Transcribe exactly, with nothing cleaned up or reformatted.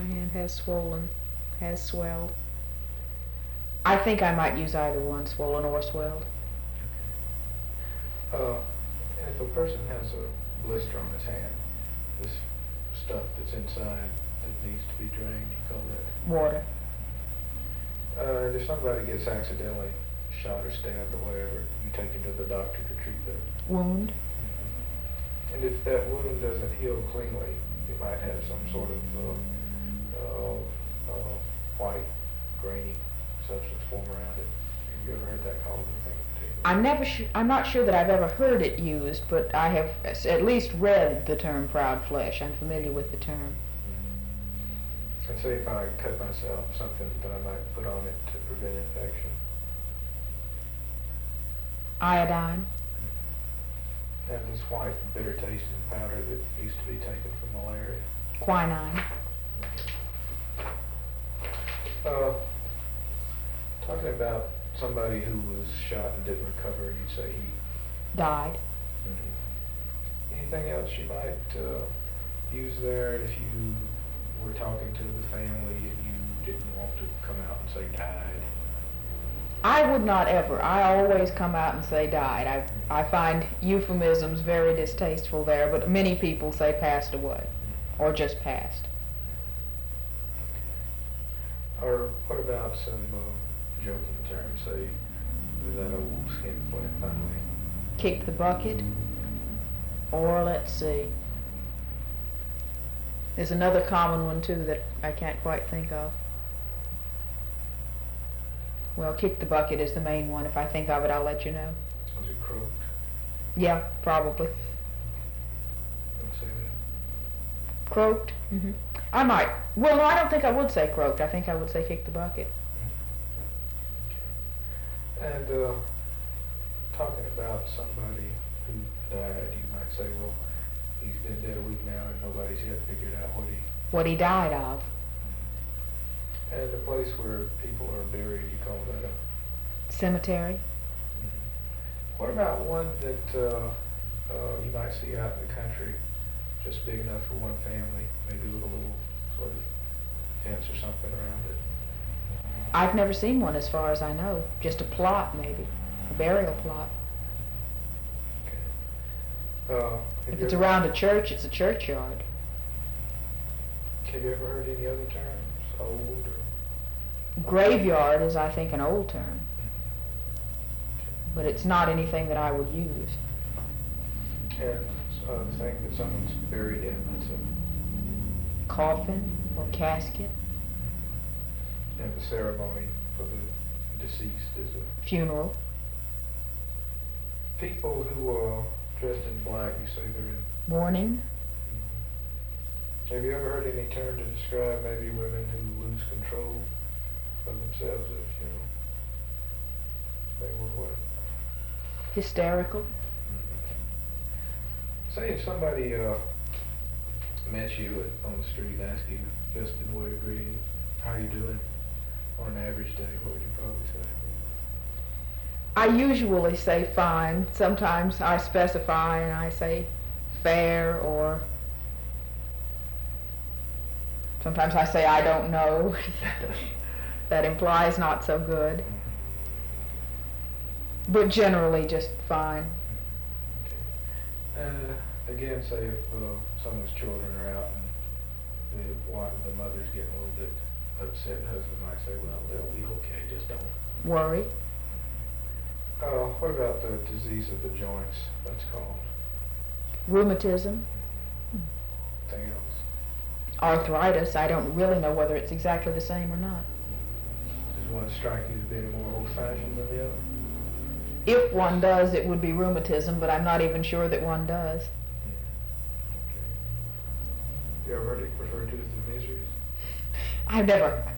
hand has swollen, has swelled. I think I might use either one, swollen or swelled. Uh, and if a person has a blister on his hand, this stuff that's inside that needs to be drained, you call that? Water. Uh, and if somebody gets accidentally shot or stabbed or whatever, you take him to the doctor to treat that wound. And if that wound doesn't heal cleanly, it might have some sort of uh, uh, uh, white, grainy substance form around it. Have you ever heard that called anything in particular? I'm never. Sh- I'm not sure that I've ever heard it used, but I have at least read the term proud flesh. I'm familiar with the term. And say if I cut myself, something that I might put on it to prevent infection. Iodine. And this white, bitter tasting powder that used to be taken for malaria. Quinine. Uh, talking about somebody who was shot and didn't recover, you'd say he died. Mm-hmm. Anything else you might uh, use there if you were talking to the family and you didn't want to come out and say died? I would not ever. I always come out and say died. I I find euphemisms very distasteful there, but many people say passed away or just passed. Or what about some uh, joking terms? Say that old skinflint finally kicked the bucket, or let's see. There's another common one too that I can't quite think of. Well, kick the bucket is the main one. If I think of it, I'll let you know. Was it croaked? Yeah, probably. Don't say that. Croaked? Mm-hmm. I might. Well, no, I don't think I would say croaked. I think I would say kick the bucket. And uh, talking about somebody who died, you might say, well, he's been dead a week now and nobody's yet figured out what he... What he died of. And the place where people are buried, you call that a... Cemetery. Mm-hmm. What about one that uh, uh, you might see out in the country, just big enough for one family, maybe with a little sort of fence or something around it? I've never seen one as far as I know. Just a plot, maybe. A burial plot. Okay. Uh, if it's around a church, it's a churchyard. Have you ever heard any other terms? Old or... Graveyard is, I think, an old term. But it's not anything that I would use. And uh, the thing that someone's buried in, that's a... coffin or casket. And the ceremony for the deceased is a... funeral. People who are dressed in black, you say they're in... mourning. Mm-hmm. Have you ever heard any term to describe maybe women who lose control of themselves at a funeral? They were what? Hysterical. Mm-hmm. Say if somebody uh, met you at, on the street and asked you just in way of greeting, how are you doing? On an average day, what would you probably say? I usually say fine. Sometimes I specify and I say fair, or sometimes I say I don't know. That implies not so good. But generally just fine. Okay. Uh, again, say if uh, someone's children are out and the, wife, the mother's getting a little bit upset, the husband might say, well, they'll be okay, just don't worry. Uh, what about the disease of the joints, that's called? Rheumatism. Mm-hmm. Anything else? Arthritis. I don't really know whether it's exactly the same or not. Does one strike you as being more old-fashioned than the other? If one does, it would be rheumatism, but I'm not even sure that one does. Mm-hmm. Okay. You ever heard it referred to as the miseries? I've never